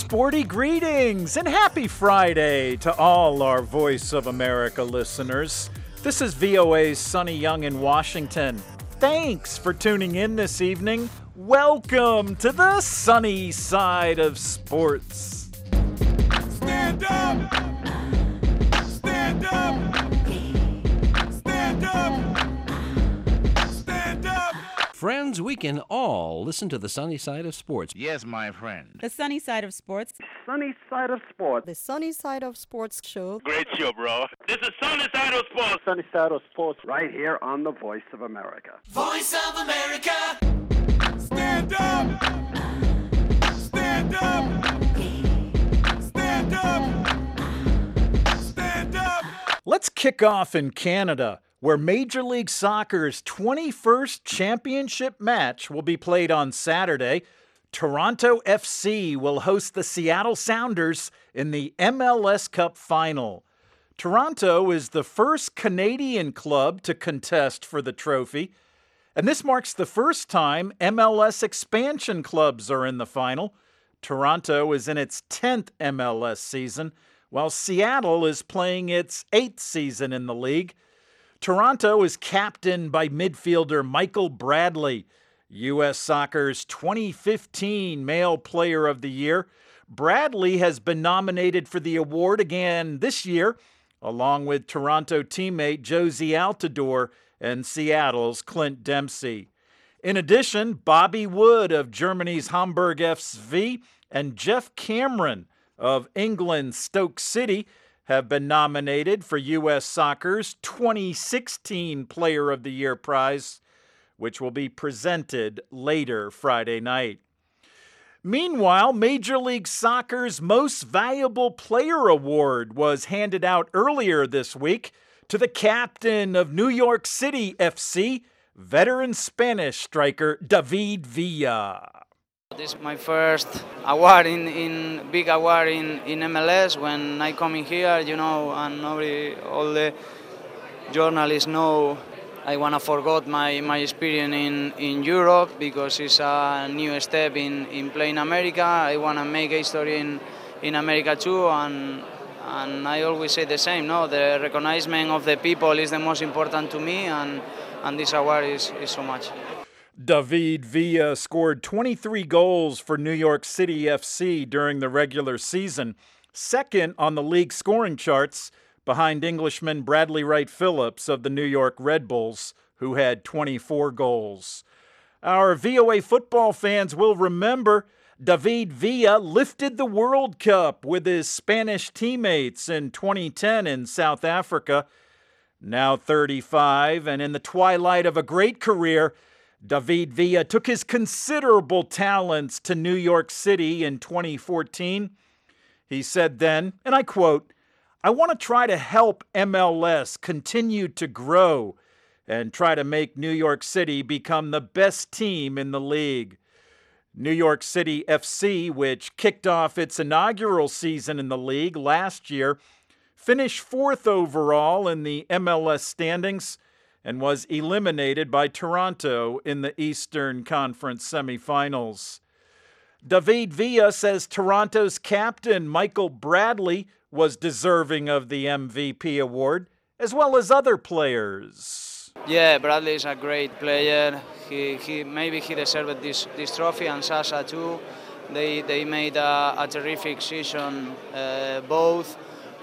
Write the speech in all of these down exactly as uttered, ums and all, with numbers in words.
Sporty greetings and happy Friday to all our Voice of America listeners. This is V O A's Sonny Young in Washington. Thanks for tuning in this evening. Welcome to the sunny side of sports. Stand up! Stand up! Stand up! Stand up! Friends, we can all listen to the sunny side of sports. Yes, my friend. The sunny side of sports. Sunny Side of Sports. The Sunny Side of Sports show. Great show, bro. This is Sunny Side of Sports. Sunny Side of Sports right here on the Voice of America. Voice of America! Stand up! Stand up! Stand up! Stand up! Let's kick off in Canada, where Major League Soccer's twenty-first championship match will be played on Saturday. Toronto F C will host the Seattle Sounders in the M L S Cup Final. Toronto is the first Canadian club to contest for the trophy, and this marks the first time M L S expansion clubs are in the final. Toronto is in its tenth M L S season, while Seattle is playing its eighth season in the league. Toronto is captained by midfielder Michael Bradley, U S Soccer's twenty fifteen Male Player of the Year. Bradley has been nominated for the award again this year, along with Toronto teammate Josie Altidore and Seattle's Clint Dempsey. In addition, Bobby Wood of Germany's Hamburg F S V and Jeff Cameron of England's Stoke City have been nominated for U S Soccer's twenty sixteen Player of the Year prize, which will be presented later Friday night. Meanwhile, Major League Soccer's Most Valuable Player Award was handed out earlier this week to the captain of New York City F C, veteran Spanish striker David Villa. This is my first award in, in big award in, in M L S. When I come in here, you know, and nobody, all the journalists know I want to forget my, my experience in, in Europe because it's a new step in, in playing America. I want to make a history in, in America too, and and I always say the same, no? The recognition of the people is the most important to me, and, and this award is, is so much. David Villa scored twenty-three goals for New York City F C during the regular season, second on the league scoring charts, behind Englishman Bradley Wright Phillips of the New York Red Bulls, who had twenty-four goals. Our V O A football fans will remember David Villa lifted the World Cup with his Spanish teammates in twenty ten in South Africa. Now thirty-five, and in the twilight of a great career, David Villa took his considerable talents to New York City in twenty fourteen. He said then, and I quote, "I want to try to help M L S continue to grow and try to make New York City become the best team in the league." New York City F C, which kicked off its inaugural season in the league last year, finished fourth overall in the M L S standings and was eliminated by Toronto in the Eastern Conference semifinals. David Villa says Toronto's captain, Michael Bradley, was deserving of the M V P award, as well as other players. Yeah, Bradley is a great player. He, he maybe he deserved this, this trophy, and Sasha too. They they made a, a terrific season, uh, both.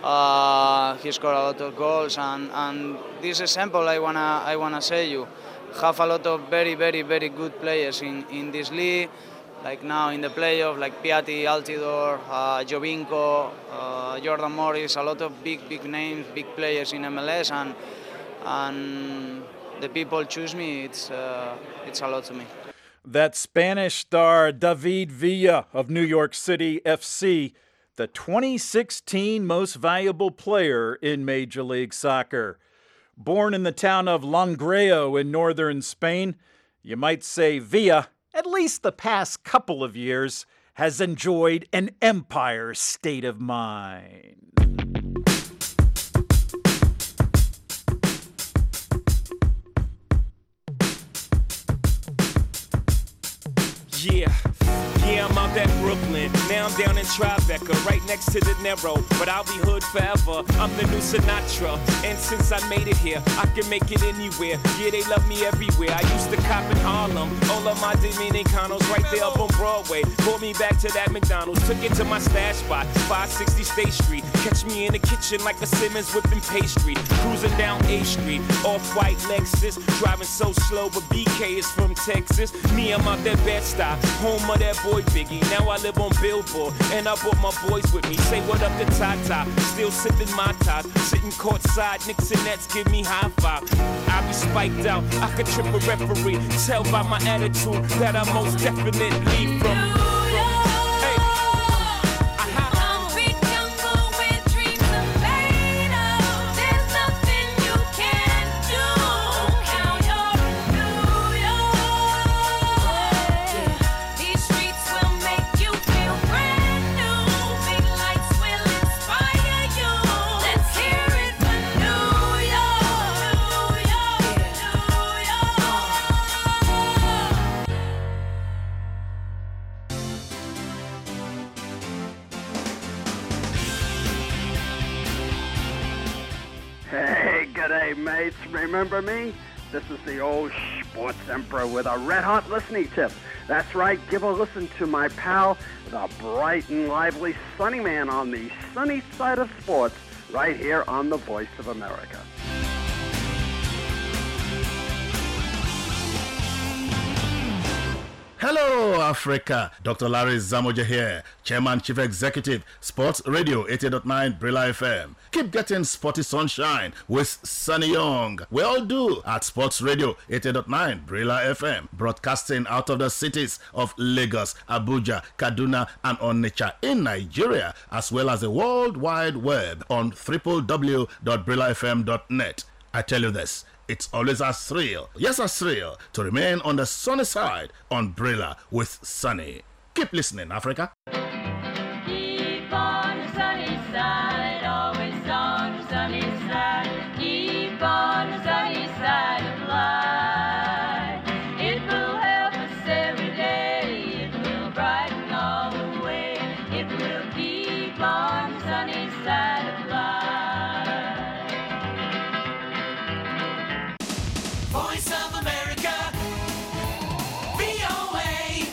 Uh, he scored a lot of goals, and, and this example I wanna I wanna say you have a lot of very very very good players in, in this league. Like now in the playoff, like Piatti, Altidore, uh, Jovinko, uh, Jordan Morris, a lot of big, big names, big players in M L S, and and the people choose me. It's uh, it's a lot to me. That Spanish star David Villa of New York City F C, the twenty sixteen Most Valuable Player in Major League Soccer. Born in the town of Langreo in northern Spain, you might say Villa, at least the past couple of years, has enjoyed an empire state of mind. Yeah. Yeah, I'm out at Brooklyn. Now I'm down in Tribeca, right next to De Niro. But I'll be hood forever. I'm the new Sinatra. And since I made it here, I can make it anywhere. Yeah, they love me everywhere. I used to cop in Harlem. All of my Dominicanos right there up on Broadway. Pulled me back to that McDonald's. Took it to my stash spot, five sixty State Street. Catch me in the kitchen like a Simmons whipping pastry. Cruising down A Street, off-white Lexus. Driving so slow, but B K is from Texas. Me, I'm out that Bed-Stuy, home of that boy Biggie. Now I live on Billboard, and I brought my boys with me. Say what up to Tata, still sipping my top. Sitting courtside, Knicks and Nets give me high five. I be spiked out, I could trip a referee. Tell by my attitude that I most definitely from. Hey, g'day, mates. Remember me? This is the old sports emperor with a red-hot listening tip. That's right, give a listen to my pal, the bright and lively Sunny Man on the sunny side of sports, right here on the Voice of America. Hello, Africa. Doctor Larry Zamoja here, Chairman, Chief Executive, Sports Radio eighty point nine Brilla F M. Keep getting sporty sunshine with Sunny Young. We all do at Sports Radio eighty point nine Brilla F M, broadcasting out of the cities of Lagos, Abuja, Kaduna, and Onitsha in Nigeria, as well as the World Wide Web on w w w dot brilla f m dot net. I tell you this, it's always a thrill, yes a thrill, to remain on the sunny side on Brilla with Sunny. Keep listening, Africa. Keep on the sunny side, always on the sunny side. Keep on the sunny side of life. It will help us every day. It will brighten all the way. It will keep on the sunny side of life. Voice of America, V O A,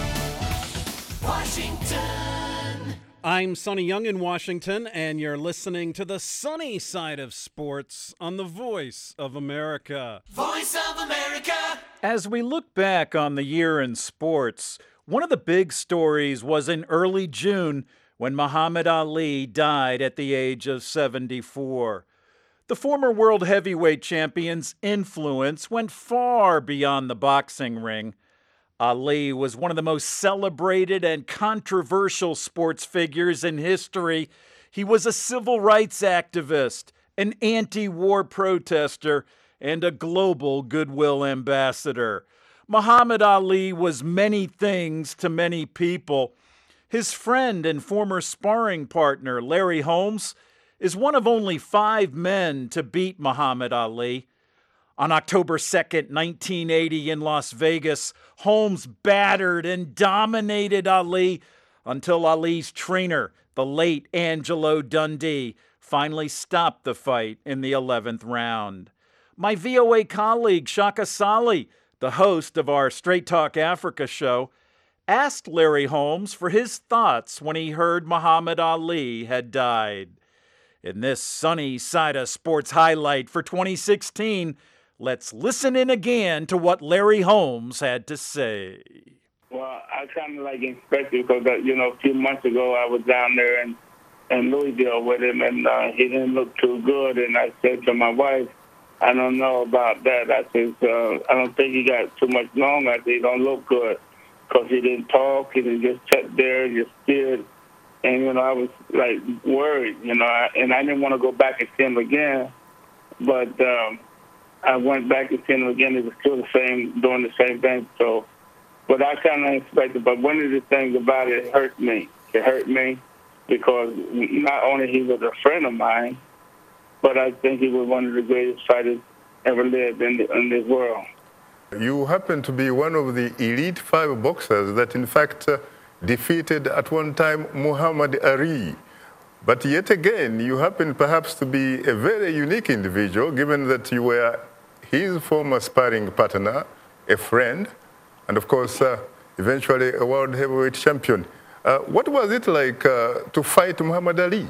Washington. I'm Sonny Young in Washington, and you're listening to the sunny side of sports on the Voice of America. Voice of America. As we look back on the year in sports, one of the big stories was in early June when Muhammad Ali died at the age of seventy-four. The former world heavyweight champion's influence went far beyond the boxing ring. Ali was one of the most celebrated and controversial sports figures in history. He was a civil rights activist, an anti-war protester, and a global goodwill ambassador. Muhammad Ali was many things to many people. His friend and former sparring partner, Larry Holmes, is one of only five men to beat Muhammad Ali. On October second, nineteen eighty in Las Vegas, Holmes battered and dominated Ali until Ali's trainer, the late Angelo Dundee, finally stopped the fight in the eleventh round. My V O A colleague, Shaka Sali, the host of our Straight Talk Africa show, asked Larry Holmes for his thoughts when he heard Muhammad Ali had died. In this sunny side of sports highlight for twenty sixteen, let's listen in again to what Larry Holmes had to say. Well, I kind of like expected because, uh, you know, a few months ago I was down there in, in Louisville with him, and uh, he didn't look too good. And I said to my wife, I don't know about that. I said, uh, I don't think he got too much longer. I said, he don't look good because he didn't talk. He didn't just sat there, just stared. And, you know, I was, like, worried, you know, I, and I didn't want to go back and see him again. But um, I went back and see him again. He was still the same, doing the same thing. So, but I kind of expected. But one of the things about it, it hurt me. It hurt me because not only he was a friend of mine, but I think he was one of the greatest fighters ever lived in, the, in this world. You happen to be one of the elite five boxers that, in fact, uh, defeated at one time Muhammad Ali. But yet again, you happen perhaps to be a very unique individual, given that you were his former sparring partner, a friend, and of course, uh, eventually a world heavyweight champion. Uh, what was it like uh, to fight Muhammad Ali?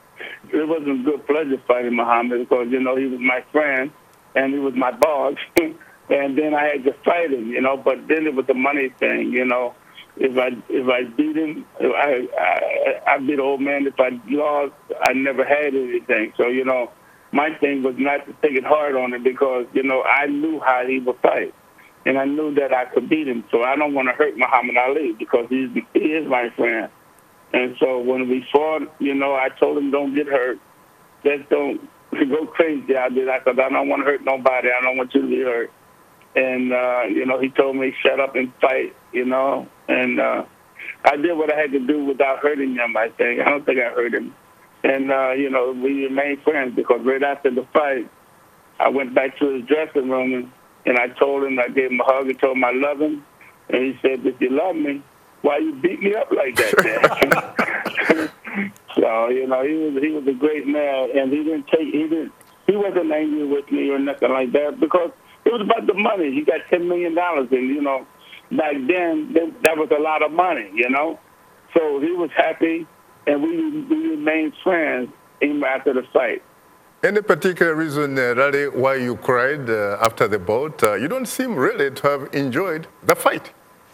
It was a good pleasure fighting Muhammad because, you know, he was my friend and he was my boss. And then I had to fight him, you know, but then it was the money thing, you know. If I if I beat him, if I, I I beat an old man. If I lost, I never had anything. So, you know, my thing was not to take it hard on him because, you know, I knew how he would fight. And I knew that I could beat him. So I don't want to hurt Muhammad Ali because he's, he is my friend. And so when we fought, you know, I told him, don't get hurt. Just don't go crazy out there because I don't want to hurt nobody. I don't want you to be hurt. And, uh, you know, he told me, shut up and fight, you know. And uh, I did what I had to do without hurting him, I think. I don't think I hurt him. And, uh, you know, we remained friends because right after the fight, I went back to his dressing room and, and I told him, I gave him a hug and told him I love him. And he said, if you love me, why you beat me up like that, man? So, you know, he was he was a great man, and he didn't take, he didn't, he wasn't angry with me or nothing like that because it was about the money. He got ten million dollars, and, you know, back then, that was a lot of money, you know. So he was happy, and we, we remained friends even after the fight. Any particular reason, uh, Raleigh, why you cried uh, after the bout? Uh, you don't seem really to have enjoyed the fight.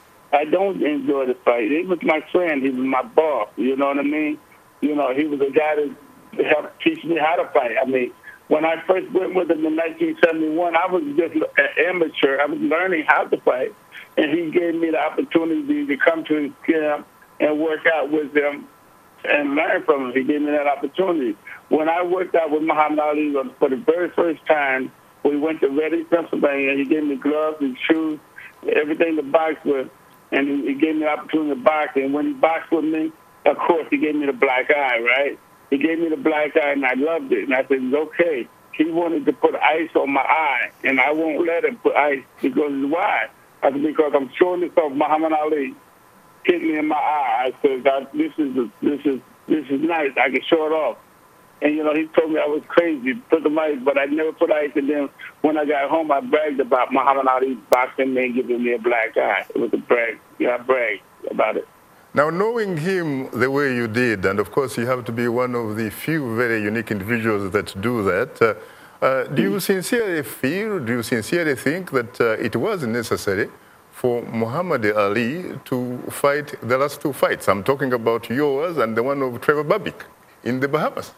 I don't enjoy the fight. He was my friend. He was my boss. You know what I mean? You know, he was a guy that helped teach me how to fight. I mean, when I first went with him in nineteen seventy-one, I was just an amateur. I was learning how to fight. And he gave me the opportunity to come to his camp and work out with him and learn from him. He gave me that opportunity. When I worked out with Muhammad Ali for the very first time, we went to Reading, Pennsylvania. He gave me gloves and shoes, everything to box with. And he gave me the opportunity to box. And when he boxed with me, of course, he gave me the black eye, right? He gave me the black eye, and I loved it. And I said, it's okay. He wanted to put ice on my eye, and I won't let him put ice because why? I said, because I'm showing this off. Muhammad Ali hit me in my eye. I said, this is this is this is nice. I can show it off. And, you know, he told me I was crazy, put the ice, but I never put ice. And then when I got home, I bragged about Muhammad Ali boxing me and giving me a black eye. It was a brag. Yeah, I bragged about it. Now, knowing him the way you did, and of course you have to be one of the few very unique individuals that do that, uh, uh, do you sincerely feel, do you sincerely think that uh, it was necessary for Muhammad Ali to fight the last two fights? I'm talking about yours and the one of Trevor Berbick in the Bahamas.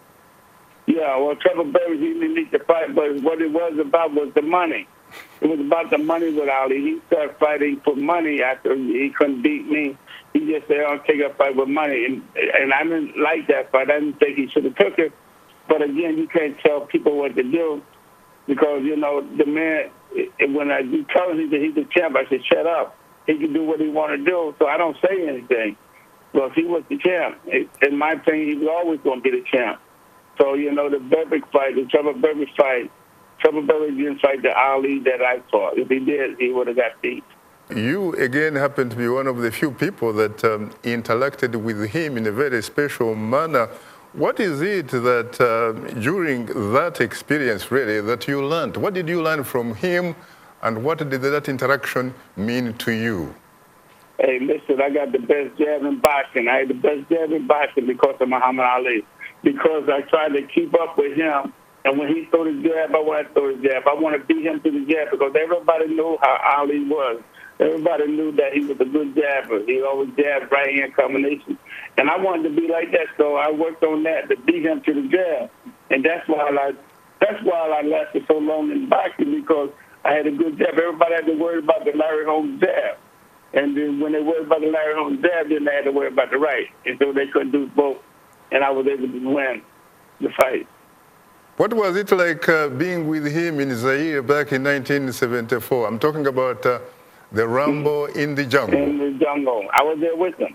Yeah, well, Trevor Berbick, he didn't need to fight, but what it was about was the money. It was about the money with Ali. He started fighting for money after he couldn't beat me. He just said, I'll take a fight with money. And, and I didn't like that fight. I didn't think he should have took it. But again, you can't tell people what to do because, you know, the man, when I do tell him that he's the champ, I said, shut up. He can do what he want to do, so I don't say anything. Well, if he was the champ, in my opinion, he was always going to be the champ. So, you know, the Berbick fight, the Trevor Berbick fight, Trevor Berbick didn't fight the Ali that I fought. If he did, he would have got beat. You, again, happen to be one of the few people that um, interacted with him in a very special manner. What is it that uh, during that experience, really, that you learned? What did you learn from him, and what did that interaction mean to you? Hey, listen, I got the best jab in boxing. I had the best jab in boxing because of Muhammad Ali, because I tried to keep up with him. And when he threw the jab, I want to throw the jab. I want to beat him to the jab because everybody knew how Ali was. Everybody knew that he was a good jabber. He always jabbed right-hand combinations. And I wanted to be like that, so I worked on that to beat him to the jab. And that's why I that's why I lasted so long in boxing, because I had a good jab. Everybody had to worry about the Larry Holmes jab. And then when they worried about the Larry Holmes jab, then they had to worry about the right. And so they couldn't do both. And I was able to win the fight. What was it like uh, being with him in Zaire back in nineteen seventy-four? I'm talking about uh, the Rambo mm-hmm. in the jungle. In the jungle. I was there with him.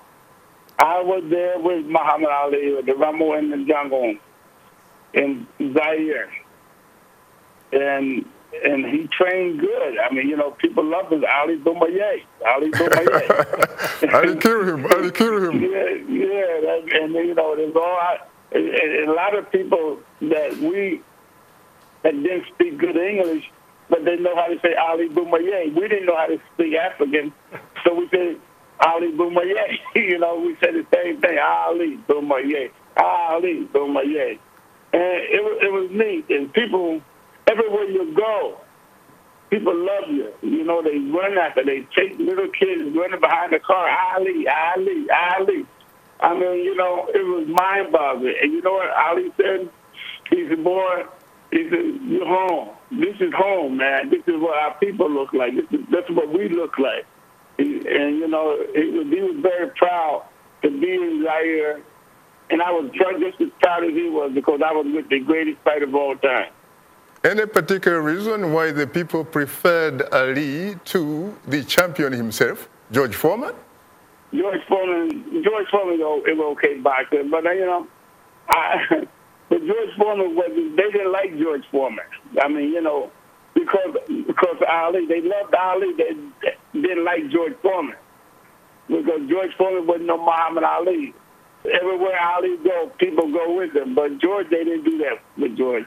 I was there with Muhammad Ali, with the Rambo in the jungle in Zaire. And and he trained good. I mean, you know, people love him. Ali Boumaier. Ali Boumaier. Ali kill him. Ali kill him. Yeah, yeah. That, and, you know, there's all, and, and a lot of people that we, that didn't speak good English, but they know how to say Ali Boumaier. We didn't know how to speak African, so we said Ali Boumaier. You know, we said the same thing, Ali Boumaier. Ali Boumaier. And it was, it was neat. And people, everywhere you go, people love you. You know, they run after, they take little kids running behind the car, Ali, Ali, Ali. I mean, you know, it was mind-boggling. And you know what Ali said? He said, boy, he said, you're home. This is home, man. This is what our people look like. This is, that's what we look like. And, you know, he was, he was very proud to be in Zaire. And I was just as proud as he was because I was with the greatest fighter of all time. Any particular reason why the people preferred Ali to the champion himself, George Foreman? George Foreman, George Foreman was an okay boxer, but, you know, I, but George Foreman was, they didn't like George Foreman. I mean, you know, because because Ali, they loved Ali, they didn't like George Foreman. Because George Foreman wasn't no Muhammad Ali. Everywhere Ali go, people go with him. But George, they didn't do that with George.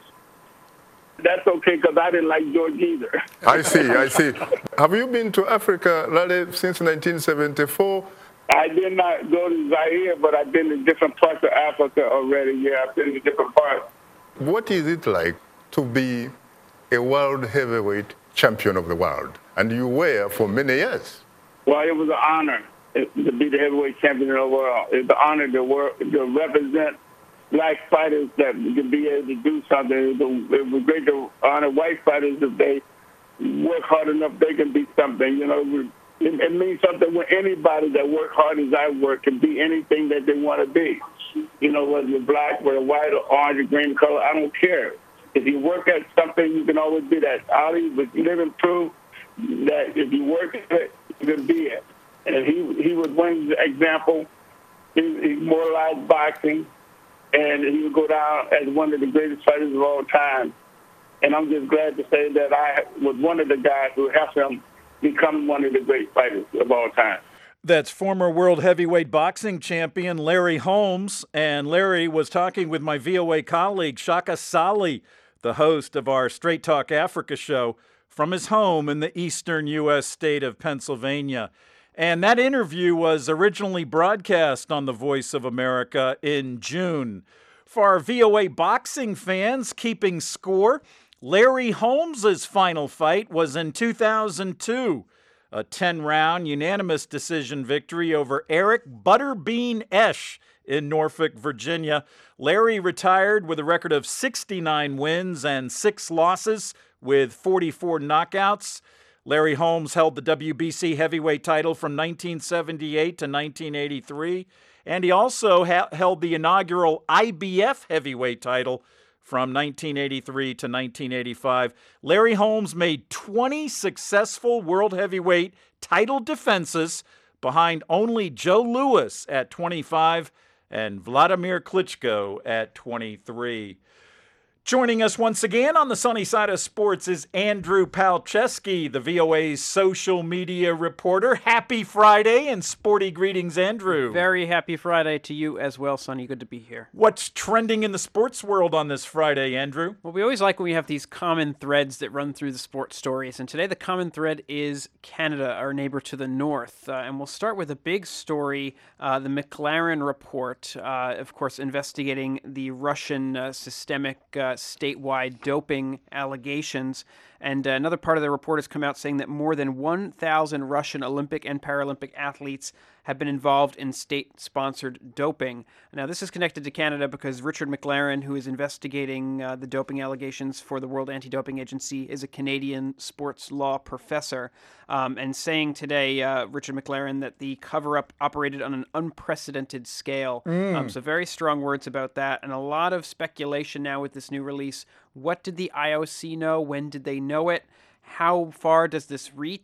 That's okay, because I didn't like George either. I see, I see. Have you been to Africa, Lale, since nineteen seventy-four? I did not go to Zaire, but I've been to different parts of Africa already. Yeah, I've been to different parts. What is it like to be a world heavyweight champion of the world? And you were for many years. Well, it was an honor to be the heavyweight champion of the world. It's an honor to, work, to represent black fighters that can be able to do something. It was great to honor white fighters if they work hard enough, they can be something. You know, it, it means something when anybody that work hard as I work can be anything that they want to be. You know, whether you're black, whether white or orange or green color, I don't care. If you work at something, you can always be that. Ali was living proof that if you work at it, you can be it. And he he was one example. He, he moralized boxing, and he would go down as one of the greatest fighters of all time. And I'm just glad to say that I was one of the guys who helped him become one of the great fighters of all time. That's former world heavyweight boxing champion Larry Holmes. And Larry was talking with my V O A colleague, Shaka Sali, the host of our Straight Talk Africa show, from his home in the eastern U S state of Pennsylvania. And that interview was originally broadcast on The Voice of America in June. For our V O A boxing fans keeping score, Larry Holmes' final fight was in two thousand two, a ten-round unanimous decision victory over Eric Butterbean Esch in Norfolk, Virginia. Larry retired with a record of sixty-nine wins and six losses with forty-four knockouts. Larry Holmes held the W B C heavyweight title from nineteen seventy-eight to nineteen eighty-three, and he also ha- held the inaugural I B F heavyweight title from nineteen eighty-three to nineteen eighty-five. Larry Holmes made twenty successful world heavyweight title defenses behind only Joe Louis at twenty-five and Vladimir Klitschko at twenty-three. Joining us once again on the sunny side of sports is Andrew Palczewski, the V O A's social media reporter. Happy Friday and sporty greetings, Andrew. Very happy Friday to you as well, Sonny. Good to be here. What's trending in the sports world on this Friday, Andrew? Well, we always like when we have these common threads that run through the sports stories, and today the common thread is Canada, our neighbor to the north. Uh, and we'll start with a big story, uh, the McLaren report, uh, of course, investigating the Russian uh, systemic uh, statewide doping allegations. And uh, another part of the report has come out saying that more than one thousand Russian Olympic and Paralympic athletes have been involved in state-sponsored doping. Now, this is connected to Canada because Richard McLaren, who is investigating uh, the doping allegations for the World Anti-Doping Agency, is a Canadian sports law professor, um, and saying today, uh, Richard McLaren, that the cover-up operated on an unprecedented scale. Mm. Um, so very strong words about that, and a lot of speculation now with this new release. What did the I O C know? When did they know it? How far does this reach?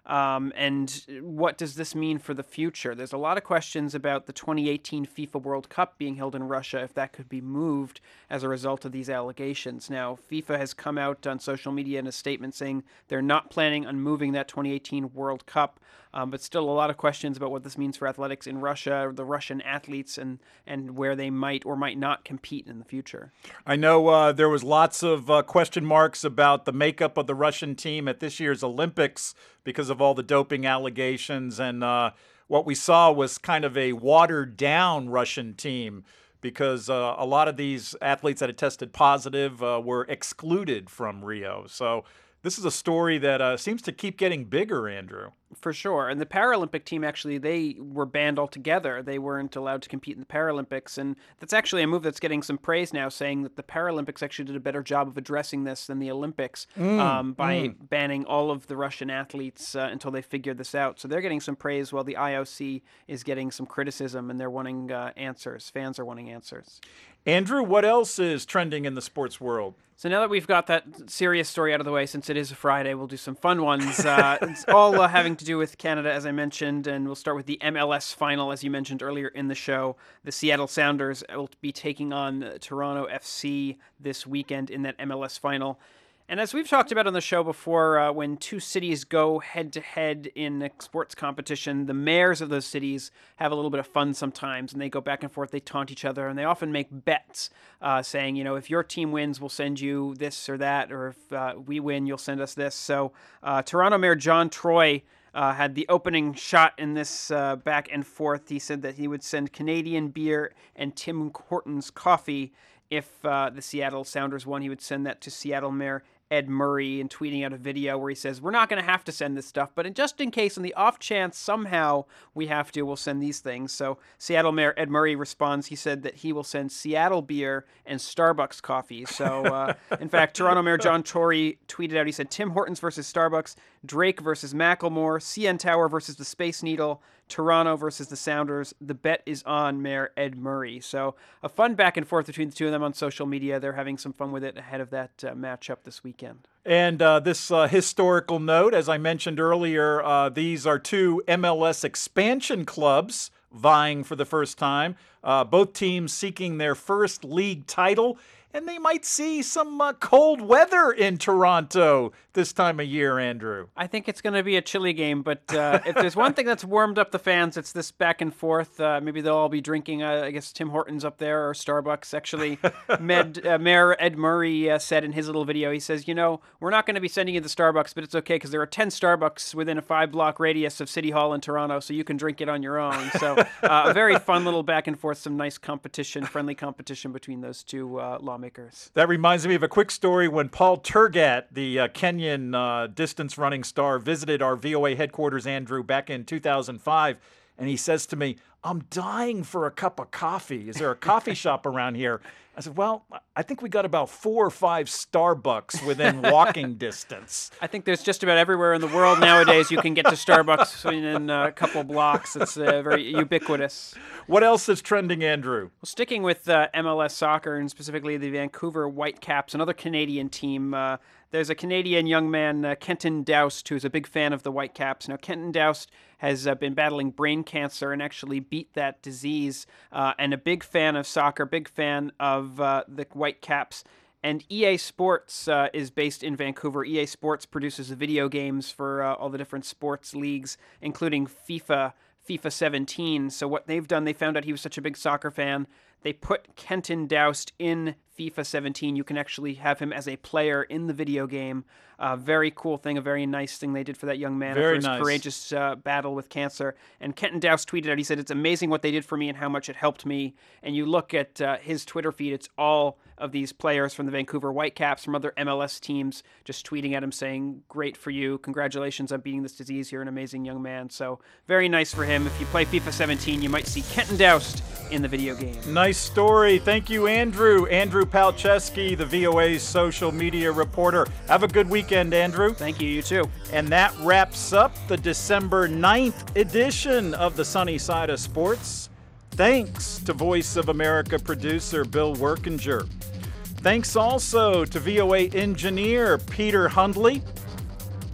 Um, and what does this mean for the future? There's a lot of questions about the twenty eighteen FIFA World Cup being held in Russia, if that could be moved as a result of these allegations. Now, FIFA has come out on social media in a statement saying they're not planning on moving that twenty eighteen World Cup, um, but still a lot of questions about what this means for athletics in Russia, the Russian athletes, and, and where they might or might not compete in the future. I know uh, there was lots of uh, question marks about the makeup of the Russian team at this year's Olympics because of all the doping allegations, and uh, what we saw was kind of a watered-down Russian team because uh, a lot of these athletes that had tested positive uh, were excluded from Rio. So this is a story that uh, seems to keep getting bigger, Andrew. For sure. And the Paralympic team, actually, they were banned altogether. They weren't allowed to compete in the Paralympics. And that's actually a move that's getting some praise now, saying that the Paralympics actually did a better job of addressing this than the Olympics Mm, um, by mm. banning all of the Russian athletes uh, until they figured this out. So they're getting some praise while the I O C is getting some criticism, and they're wanting uh, answers. Fans are wanting answers. Andrew, what else is trending in the sports world? So now that we've got that serious story out of the way, since it is a Friday, we'll do some fun ones. Uh, it's all uh, having to do with Canada, as I mentioned, and we'll start with the M L S final, as you mentioned earlier in the show. The Seattle Sounders will be taking on Toronto F C this weekend in that M L S final. And as we've talked about on the show before, uh, when two cities go head-to-head in a sports competition, the mayors of those cities have a little bit of fun sometimes, and they go back and forth, they taunt each other, and they often make bets uh, saying, you know, if your team wins, we'll send you this or that, or if uh, we win, you'll send us this. So uh, Toronto Mayor John Troy uh, had the opening shot in this uh, back and forth. He said that he would send Canadian beer and Tim Hortons coffee. If uh, the Seattle Sounders won, he would send that to Seattle Mayor Ed Murray, and tweeting out a video where he says, we're not going to have to send this stuff, but in, just in case, on the off chance somehow we have to, we'll send these things. So Seattle Mayor Ed Murray responds, he said that he will send Seattle beer and Starbucks coffee. So, uh, in fact, Toronto Mayor John Tory tweeted out, he said, Tim Hortons versus Starbucks, Drake versus Macklemore, C N Tower versus the Space Needle, Toronto versus the Sounders. The bet is on, Mayor Ed Murray. So a fun back and forth between the two of them on social media. They're having some fun with it ahead of that uh, matchup this weekend. And uh, this uh, historical note, as I mentioned earlier, uh, these are two M L S expansion clubs vying for the first time. Uh, both teams seeking their first league title. And they might see some uh, cold weather in Toronto this time of year, Andrew. I think it's going to be a chilly game, but uh, if there's one thing that's warmed up the fans, it's this back and forth. Uh, maybe they'll all be drinking, uh, I guess, Tim Hortons up there or Starbucks. Actually, Med, uh, Mayor Ed Murray uh, said in his little video, he says, you know, we're not going to be sending you the Starbucks, but it's okay because there are ten Starbucks within a five-block radius of City Hall in Toronto, so you can drink it on your own. So uh, a very fun little back and forth, some nice competition, friendly competition between those two uh, lawmakers. That reminds me of a quick story when Paul Turgat, the uh, Kenyan uh, distance running star, visited our V O A headquarters, Andrew, back in two thousand five, and he says to me, I'm dying for a cup of coffee. Is there a coffee shop around here? I said, well, I think we got about four or five Starbucks within walking distance. I think there's just about everywhere in the world nowadays you can get to Starbucks in a couple blocks. It's uh, very ubiquitous. What else is trending, Andrew? Well, sticking with uh, M L S soccer, and specifically the Vancouver Whitecaps, another Canadian team, uh, there's a Canadian young man, uh, Kenton Doust, who's a big fan of the Whitecaps. Now, Kenton Doust has uh, been battling brain cancer and actually beat that disease, uh, and a big fan of soccer, big fan of uh, the Whitecaps. And E A Sports uh, is based in Vancouver. E A Sports produces video games for uh, all the different sports leagues, including FIFA, FIFA seventeen. So what they've done, they found out he was such a big soccer fan, they put Kenton Doust in FIFA seventeen. You can actually have him as a player in the video game. Uh, very cool thing, a very nice thing they did for that young man Very for his nice. courageous uh, battle with cancer. And Kenton Doust tweeted out, he said, it's amazing what they did for me and how much it helped me. And you look at uh, his Twitter feed, it's all of these players from the Vancouver Whitecaps, from other M L S teams, just tweeting at him saying, great for you, congratulations on beating this disease, you're an amazing young man. So very nice for him. If you play FIFA seventeen, you might see Kenton Doust in the video game. Nice story. Thank you, Andrew. Andrew Palczewski, the V O A's social media reporter. Have a good weekend, Andrew. Thank you. You too. And that wraps up the December ninth edition of the Sunny Side of Sports. Thanks to Voice of America producer Bill Workinger. Thanks also to V O A engineer Peter Hundley.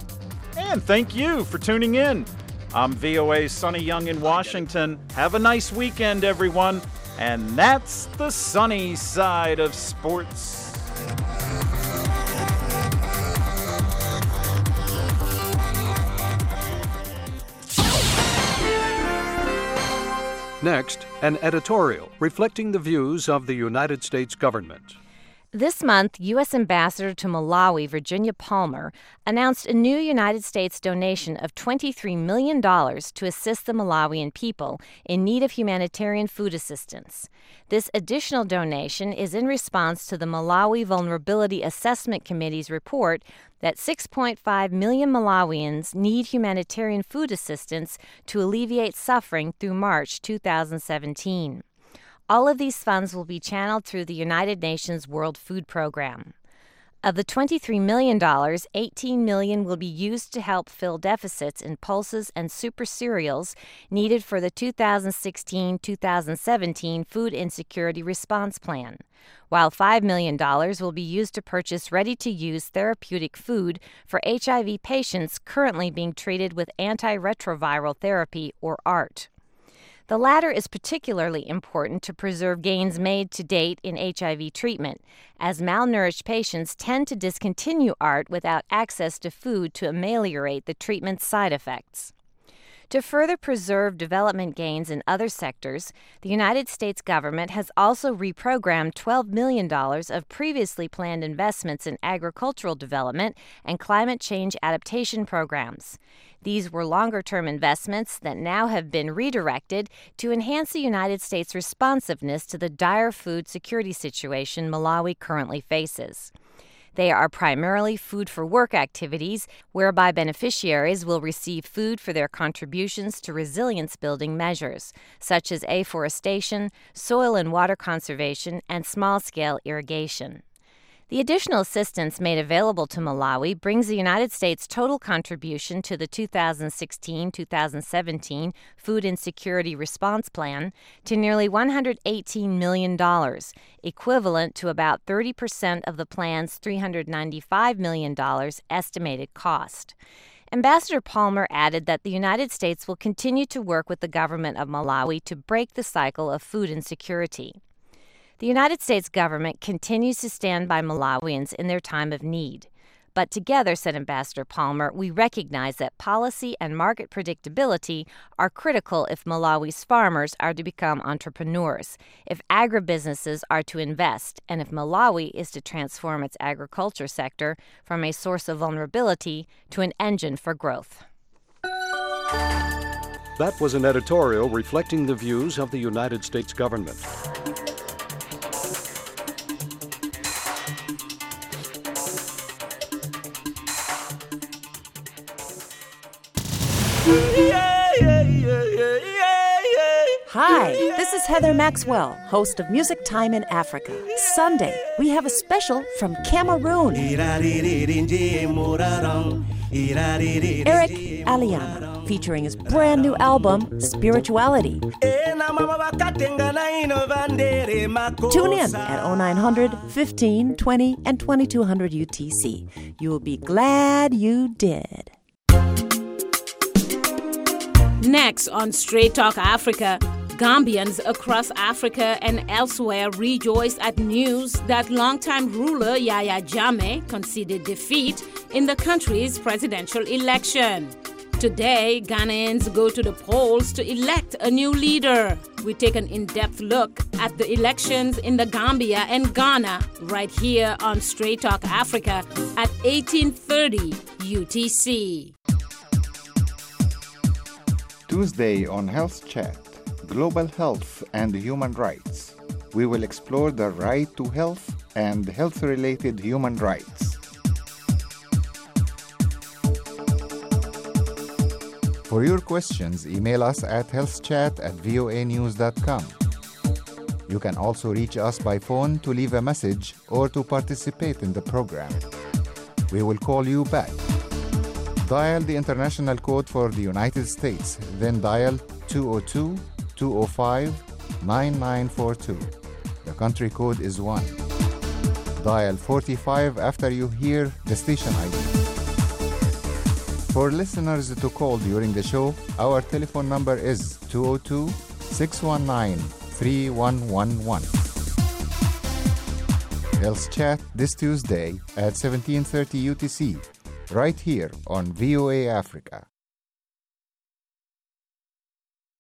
And thank you for tuning in. I'm V O A's Sonny Young in Washington. Have a nice weekend, everyone. And that's the sunny side of sports. Next, an editorial reflecting the views of the United States government. This month, U S Ambassador to Malawi, Virginia Palmer, announced a new United States donation of twenty-three million dollars to assist the Malawian people in need of humanitarian food assistance. This additional donation is in response to the Malawi Vulnerability Assessment Committee's report that six point five million Malawians need humanitarian food assistance to alleviate suffering through March two thousand seventeen. All of these funds will be channeled through the United Nations World Food Program. Of the twenty-three million dollars, eighteen million dollars will be used to help fill deficits in pulses and super cereals needed for the two thousand sixteen to two thousand seventeen Food Insecurity Response Plan, while five million dollars will be used to purchase ready-to-use therapeutic food for H I V patients currently being treated with antiretroviral therapy, or A R T. The latter is particularly important to preserve gains made to date in H I V treatment, as malnourished patients tend to discontinue A R T without access to food to ameliorate the treatment's side effects. To further preserve development gains in other sectors, the United States government has also reprogrammed twelve million dollars of previously planned investments in agricultural development and climate change adaptation programs. These were longer-term investments that now have been redirected to enhance the United States' responsiveness to the dire food security situation Malawi currently faces. They are primarily food-for-work activities, whereby beneficiaries will receive food for their contributions to resilience-building measures, such as afforestation, soil and water conservation, and small-scale irrigation. The additional assistance made available to Malawi brings the United States' total contribution to the two thousand sixteen to two thousand seventeen Food Insecurity Response Plan to nearly one hundred eighteen million dollars, equivalent to about thirty percent of the plan's three hundred ninety-five million dollars estimated cost. Ambassador Palmer added that the United States will continue to work with the government of Malawi to break the cycle of food insecurity. The United States government continues to stand by Malawians in their time of need. But together, said Ambassador Palmer, we recognize that policy and market predictability are critical if Malawi's farmers are to become entrepreneurs, if agribusinesses are to invest, and if Malawi is to transform its agriculture sector from a source of vulnerability to an engine for growth. That was an editorial reflecting the views of the United States government. Hi, this is Heather Maxwell, host of Music Time in Africa. Sunday, we have a special from Cameroon. Eric Aliana, featuring his brand new album, Spirituality. Tune in at oh nine hundred, fifteen, twenty, and twenty-two hundred U T C. You'll be glad you did. Next on Straight Talk Africa, Gambians across Africa and elsewhere rejoice at news that longtime ruler Yahya Jammeh conceded defeat in the country's presidential election. Today, Ghanaians go to the polls to elect a new leader. We take an in-depth look at the elections in the Gambia and Ghana right here on Straight Talk Africa at eighteen thirty U T C. Tuesday on Health Chat, Global Health and Human Rights. We will explore the right to health and health-related human rights. For your questions, email us at healthchat at voa news dot com. You can also reach us by phone to leave a message or to participate in the program. We will call you back. Dial the international code for the United States, then dial two oh two, two oh five, nine nine four two. The country code is one. Dial forty-five after you hear the station I D. For listeners to call during the show, our telephone number is two oh two, six one nine, three one one one. Health Chat this Tuesday at seventeen thirty U T C, right here on V O A Africa.